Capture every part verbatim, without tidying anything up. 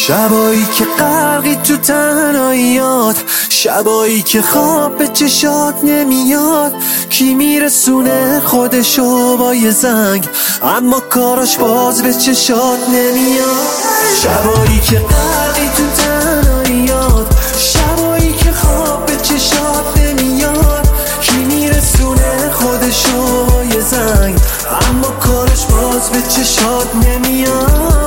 شبایی که غرقی تو تنهاییات، شبایی که خواب به چشات نمیاد. کی میرسونه خودشو با یه زنگ، اما کاراش باز به چشات نمیاد. شبایی که غرقی تو تنهاییات، شبایی که خواب به چشات نمیاد. کی میرسونه خودشو با یه زنگ، اما کارش باز به چشات نمیاد.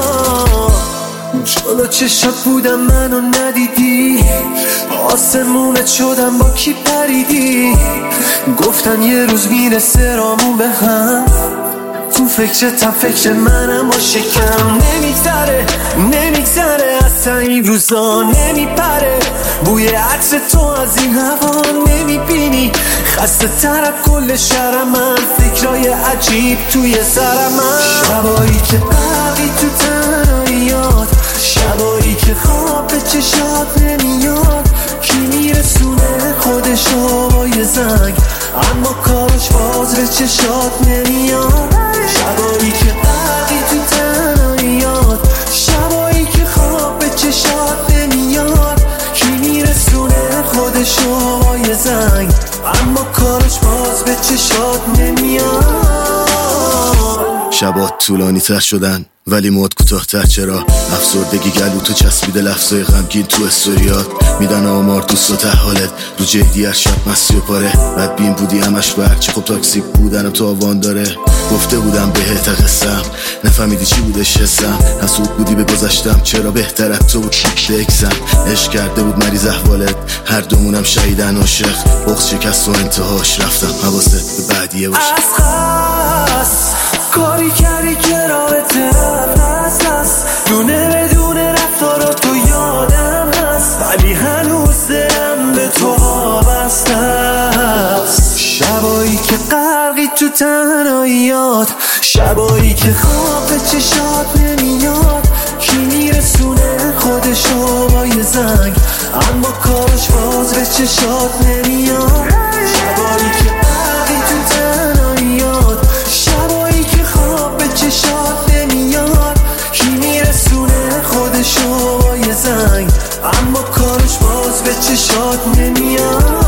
جلو چشات بودم منو ندیدی، آسمونت شدم با کی پریدی. گفتن یه روز میرسه رامون به هم، تو فکرتم فکر منم و شکم. نمیگذره نمیگذره اصلا این روزا نمیپره، بوی عطر تو از این هوا نمیبینی. خسته تر از کل شهر من، فکرای عجیب توی سر من. شبایی که غرقی تو تنهاییات، شبایی که خواب به چشات نمیاد. کی میرسونه خودشو با یه زنگ، اما کارش باز به چشات نمیاد. شبایی که غرقی تو تنهاییات، شبایی که خواب به چشات نمیاد. کی میرسونه خودشو با یه زنگ، اما کارش باز به چشات نمیاد. شبات طولانی تر شدن ولی مد کوتاه‌تر. چرا افسردگی گلو تو چسبیده، لفظای غمگین تو استوریات میدن آمار دوست و ته حالت. رو جدی هر شب مستی و پاره، بدبین بودی همش برچه. خب تاکسی بودن تو آوان داره. گفته بودم بهت قصم، نفهمیدی چی بودش حسم. حسود بودی به گذشتم، چرا بهتر از تو بود بکسم. عشق کرده بود مریض احوالت، هر دومونم شهیدن عاشق. بغض شکست و انتهاش رفتم، حواست به بعدیه باشه. از خاص کاری کردی که رابطه رفت هست، دونه بدون رفتارا تو یادم هست، ولی هنوز دلم به تو وابسته است. شبایی که غرقی تو تنهاییات، شبایی که خواب به چشات نمیاد. کی میرسونه خودشو با یه زنگ، اما کارش باز به چشات نمیاد. شبایی که غرقی تو تنهاییات، شبایی که خواب به چشات نمیاد. کی میرسونه خودشو با یه زنگ، اما کارش باز به چشات نمیاد.